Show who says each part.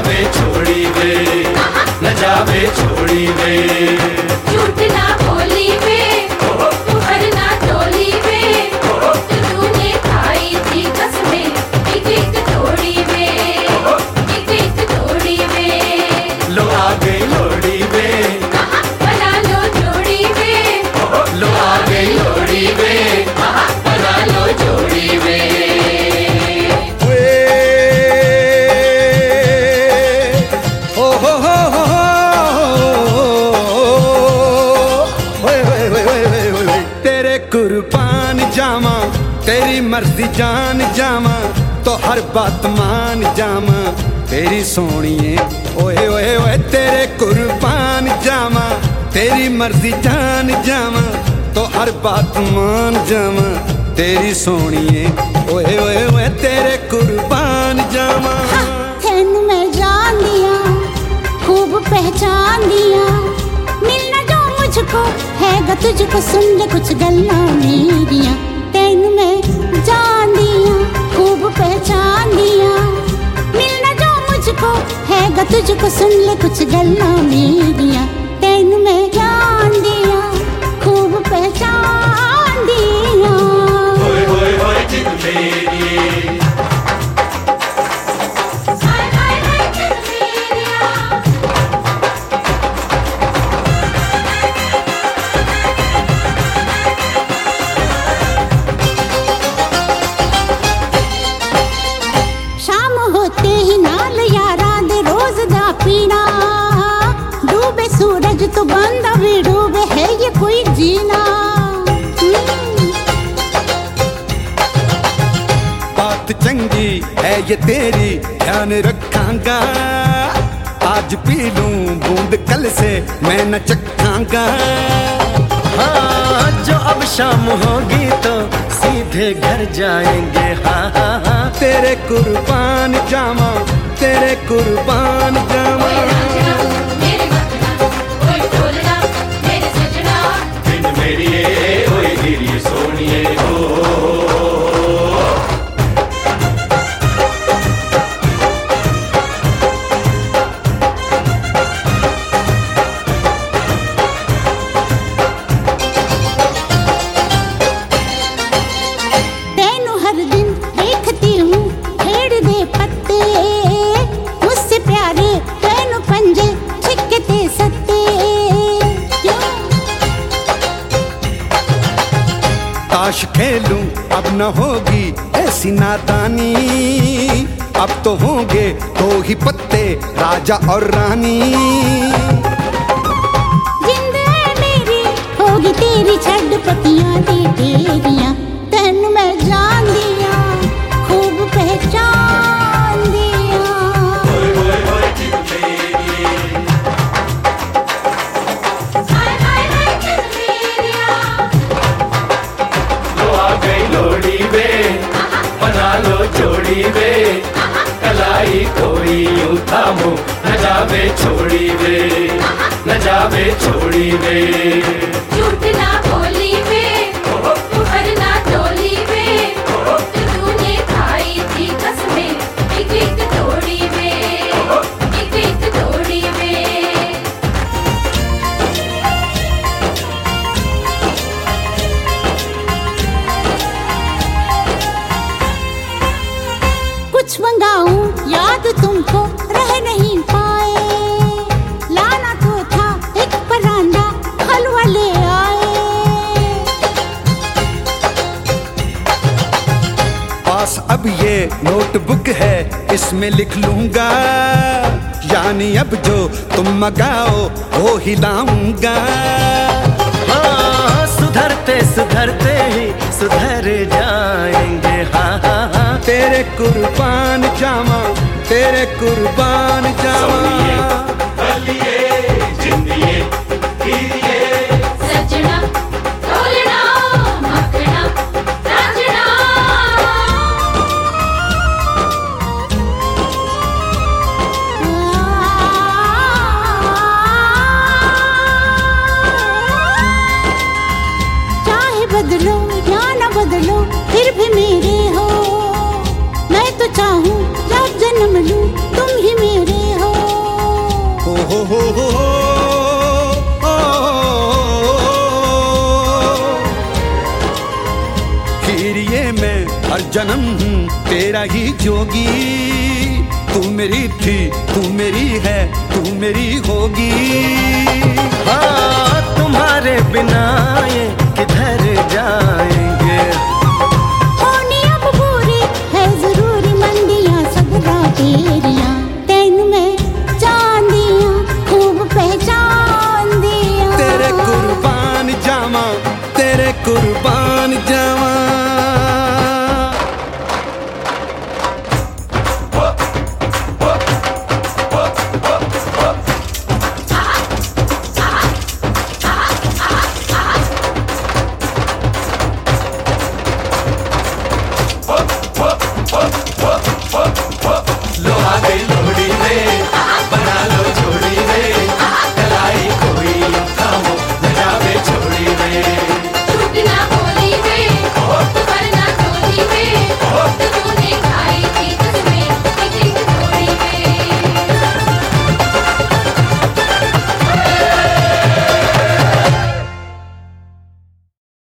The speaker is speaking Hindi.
Speaker 1: जावे छोड़ी वे, न जावे छोड़ी वे।
Speaker 2: झूठ ना बोली वे, तू हर ना टोली वे, तूने खाई थी कसमें एक एक तोड़ी वे, एक एक तोड़ी वे।
Speaker 1: लो आ गई लोड़ी वे,
Speaker 2: बना लो जोड़ी वे,
Speaker 1: लो आ गई लोड़ी वे, बना लो जोड़ी वे।
Speaker 3: कुर्बान जावा तेरी मर्जी जान जावा, तो हर बात मान जावा तेरी सोनिए। ओए ओए ओए तेरे कुर्बान जावा तेरी मर्जी जान जावा, तो हर बात मान जावा तेरी सोनिए। ओए ओए ओए तेरे कुर्बान जावा।
Speaker 4: तेनू मैं जान दिया, खूब पहचान दिया, मिलना जो मुझको हैगा तुझको, सुन ले कुछ गल्लां मेरियां। तेनू मैं जान दिया, खूब पहचान दिया, मिलना जो मुझको हैगा तुझको, सुन ले कुछ गल्लां मेरियां। तेनू मैं जान दिया, खूब पहचान दिया।
Speaker 1: होए होए होए जिद मेरी,
Speaker 2: हाय हाय हाय जिद मेरिया।
Speaker 4: शाम होते ही नाल यारा दे रोज दा पीना, डूबे सूरज तो बंदा भी डूबे, है ये कोई जीना।
Speaker 3: बात चंगी है ये तेरी ध्यान रखांगा, आज पी लूं बूंद कल से मैं न चखांगा।
Speaker 5: हाँ, जो अब शाम होगी तो सीधे घर जाएंगे। हाँ हाँ हाँ,
Speaker 3: तेरे कुर्बान जावा, तेरे कुर्बान जावा।
Speaker 2: मेरे मतना, कोई टोलना, मेरे सजना।
Speaker 1: बिन मेरी ओए गिरी सोनिए हो।
Speaker 4: तेनू हर दिन देखती हूँ खेड़ दे पत्ते, मुझसे प्यारे तेनू पंजे छिकते सत्ते। क्यों?
Speaker 3: ताश खेलूं अब न होगी ऐसी नादानी, अब तो होंगे दो ही पत्ते राजा और रानी।
Speaker 4: जिंद है मेरी होगी तेरी, छड़ पतियां दी तेरियां। तेनू मैं जान दिया, खूब पहचान दिया।
Speaker 1: होए होए होए जिद मेरी,
Speaker 2: हाय हाय हाय जिद मेरिया।
Speaker 1: लो आ गई लोड़ी वे, बना लो जोड़ी वे। कलाई कोई यूं थामो, न जावे छोड़ी वे, न जावे छोड़ी वे।
Speaker 2: झूठ ना बोली वे, तू हर ना टोली वे, तूने खाई थी कसमें एक एक तोड़ी वे, एक एक तोड़ी वे।
Speaker 4: कुछ मंगाऊं याद तुमको रह नहीं पाए, लाना तो था एक परांदा हलवा ले आए।
Speaker 3: पास अब ये नोटबुक है इसमें लिख लूंगा, यानी अब जो तुम मंगाओ वो ही लाऊंगा।
Speaker 5: हाँ, सुधरते सुधरते ही सुधर जाएंगे। हाँ हाँ हाँ,
Speaker 3: तेरे कुर्बान जावा, तेरे कुर्बान जावा।
Speaker 1: बलिए जिंदिए कीरिए,
Speaker 2: सजना टोलना मखना राजना।
Speaker 4: चाहे बदलो या न बदलो फिर भी मेरे हो, मैं तो चाहूँ जब जन्म लूं तुम ही मेरे हो।
Speaker 3: जन्म तेरा ही जोगी। तू मेरी थी, तू मेरी है, तू मेरी होगी।
Speaker 5: हाँ तुम्हारे बिना ये किधर जाए,